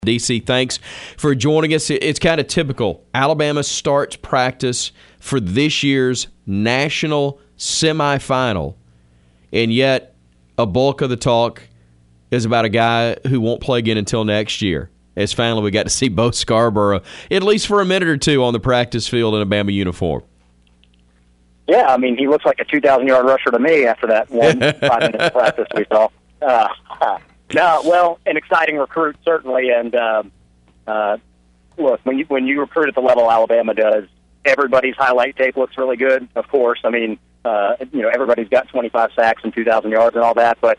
DC, thanks for joining us. It's kind of typical. Alabama starts practice for this year's national semifinal, and yet a bulk of the talk is about a guy who won't play again until next year. As finally we got to see Bo Scarborough, at least for a minute or two, on the practice field in a Bama uniform. Yeah, I mean, he looks like a 2,000-yard rusher to me after that 1 5-minute practice we saw. No, well, an exciting recruit, certainly. And, look, when you recruit at the level Alabama does, everybody's highlight tape looks really good, of course. I mean, everybody's got 25 sacks and 2,000 yards and all that. But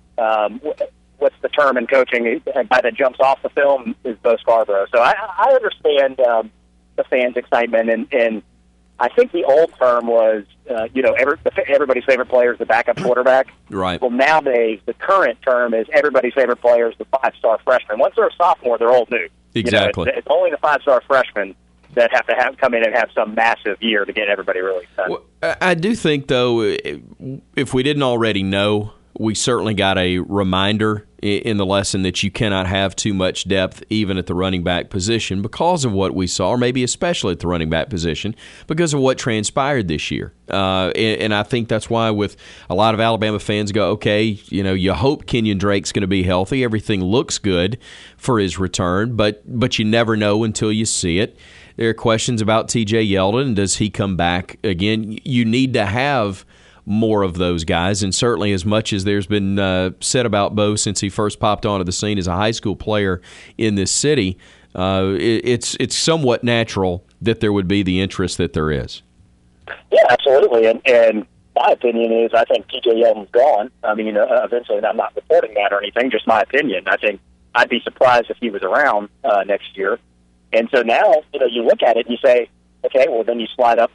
what's the term in coaching? A guy that jumps off the film is Bo Scarborough. So I understand the fans' excitement. And I think the old term was, everybody's favorite player is the backup quarterback. Right. Well, nowadays, the current term is everybody's favorite player is the five-star freshman. Once they're a sophomore, they're old news. Exactly. It's only the five-star freshmen that have to come in and have some massive year to get everybody really excited. Well, I do think, though, if we didn't already know, we certainly got a reminder in the lesson that you cannot have too much depth even at the running back position because of what we saw, or maybe especially at the running back position because of what transpired this year. And I think that's why with a lot of Alabama fans go, okay, you hope Kenyon Drake's going to be healthy. Everything looks good for his return, but you never know until you see it. There are questions about T.J. Yeldon. Does he come back again? You need to have more of those guys, and certainly as much as there's been said about Bo since he first popped onto the scene as a high school player in this city, it's somewhat natural that there would be the interest that there is. Yeah, absolutely, and my opinion is I think T.J. Yeldon's gone. I mean, eventually, and I'm not reporting that or anything, just my opinion. I think I'd be surprised if he was around next year. And so now, you look at it and you say, okay, well, then you slide up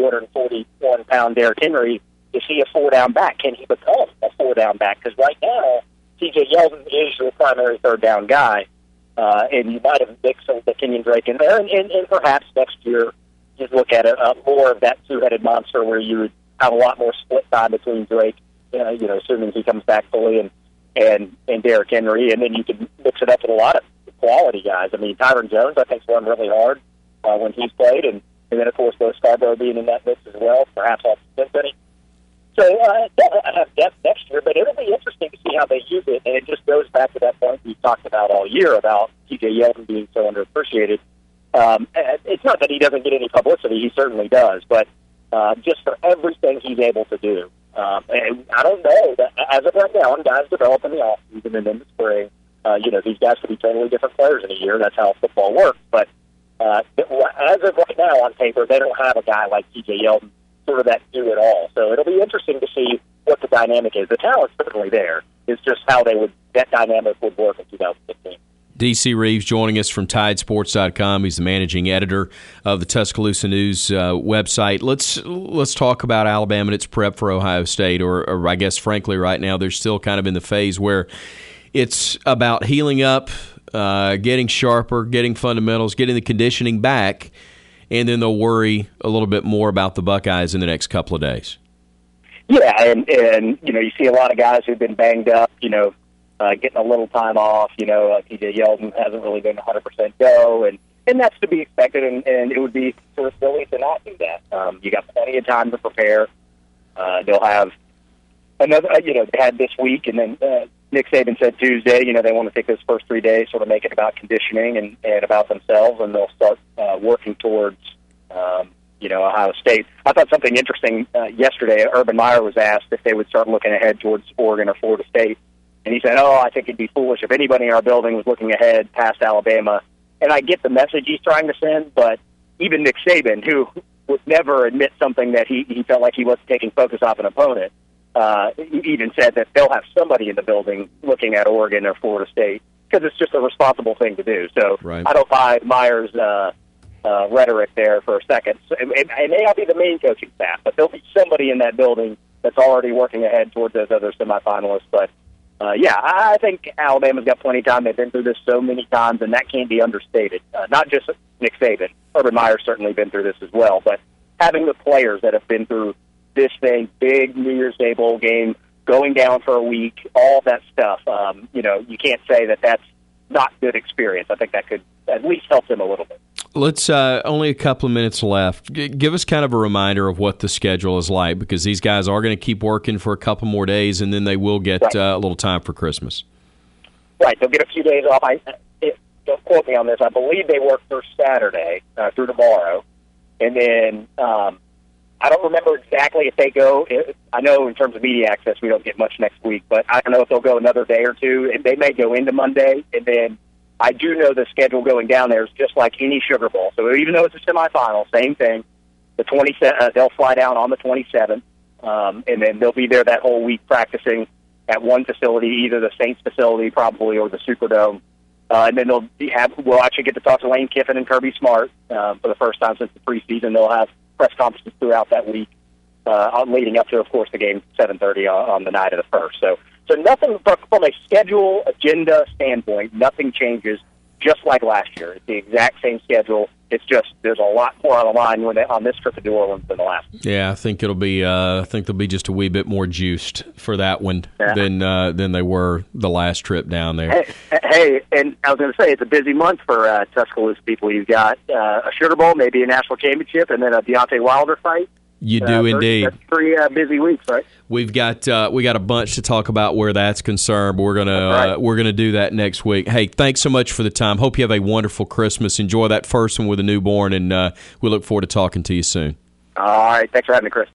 241-pound Derrick Henry. Is he a four-down back? Can he become a four-down back? Because right now, T.J. Yeldon is your primary third-down guy, and you might have mixed some the Kenyon Drake in there, and perhaps next year you look at it more of that two-headed monster where you would have a lot more split time between Drake, assuming he comes back fully, and Derrick Henry, and then you can mix it up with a lot of quality guys. I mean, Tyron Jones, I think, has run really hard when he's played, and then, of course, Bo Scarborough being in that mix as well, perhaps off Cincinnati. So they'll have depth next year, but it'll be interesting to see how they use it. And it just goes back to that point we talked about all year about T.J. Yeldon being so underappreciated. It's not that he doesn't get any publicity; he certainly does. But just for everything he's able to do, and I don't know that as of right now, and guys develop in the offseason and in the spring. These guys could be totally different players in a year. That's how football works. But as of right now, on paper, they don't have a guy like T.J. Yeldon. Sort of that do it all. So it'll be interesting to see what the dynamic is. The talent's certainly there. It's just how that dynamic would work in 2015. DC Reeves joining us from TideSports.com. He's the managing editor of the Tuscaloosa News website. Let's talk about Alabama and its prep for Ohio State, or I guess, frankly, right now they're still kind of in the phase where it's about healing up, getting sharper, getting fundamentals, getting the conditioning back, and then they'll worry a little bit more about the Buckeyes in the next couple of days. Yeah, and you see a lot of guys who've been banged up, getting a little time off. T.J. Yeldon hasn't really been 100% go, and that's to be expected, and it would be sort of silly to not do that. You got plenty of time to prepare. They'll have another, they had this week, and then Nick Saban said Tuesday, they want to take those first 3 days, sort of make it about conditioning and about themselves, and they'll start working towards, Ohio State. I thought something interesting yesterday. Urban Meyer was asked if they would start looking ahead towards Oregon or Florida State, and he said, I think it'd be foolish if anybody in our building was looking ahead past Alabama. And I get the message he's trying to send, but even Nick Saban, who would never admit something that he felt like he wasn't taking focus off an opponent, even said that they'll have somebody in the building looking at Oregon or Florida State because it's just a responsible thing to do. So right. I don't buy Meyer's rhetoric there for a second. So it may not be the main coaching staff, but there'll be somebody in that building that's already working ahead towards those other semifinalists. But, I think Alabama's got plenty of time. They've been through this so many times, and that can't be understated. Not just Nick Saban. Urban Meyer's certainly been through this as well. But having the players that have been through this thing, big New Year's Day bowl game, going down for a week, all that stuff, you can't say that that's not good experience. I think that could at least help them a little bit. Let's only a couple of minutes left. Give us kind of a reminder of what the schedule is like, because these guys are going to keep working for a couple more days, and then they will get a little time for Christmas. Right, they'll get a few days off. Don't quote me on this. I believe they work through Saturday, through tomorrow, and then I don't remember exactly if they go. I know in terms of media access, we don't get much next week, but I don't know if they'll go another day or two, and they may go into Monday, and then I do know the schedule going down there is just like any Sugar Bowl. So even though it's a semifinal, same thing. They'll fly down on the 27th, and then they'll be there that whole week practicing at one facility, either the Saints facility probably or the Superdome. And then we'll actually get to talk to Lane Kiffin and Kirby Smart for the first time since the preseason. They'll have press conferences throughout that week, leading up to, of course, the game 7:30 on the night of the first. So nothing from a schedule agenda standpoint, nothing changes. Just like last year, it's the exact same schedule. It's just there's a lot more on the line on this trip to New Orleans than the last. Yeah, I think it'll be. I think they'll be just a wee bit more juiced for that one than they were the last trip down there. Hey, and I was going to say it's a busy month for Tuscaloosa people. You've got a Sugar Bowl, maybe a national championship, and then a Deontay Wilder fight. You do indeed. That's 3 busy weeks, right? We've got a bunch to talk about where that's concerned. But we're gonna do that next week. Hey, thanks so much for the time. Hope you have a wonderful Christmas. Enjoy that first one with a newborn, and we look forward to talking to you soon. All right, thanks for having me, Chris.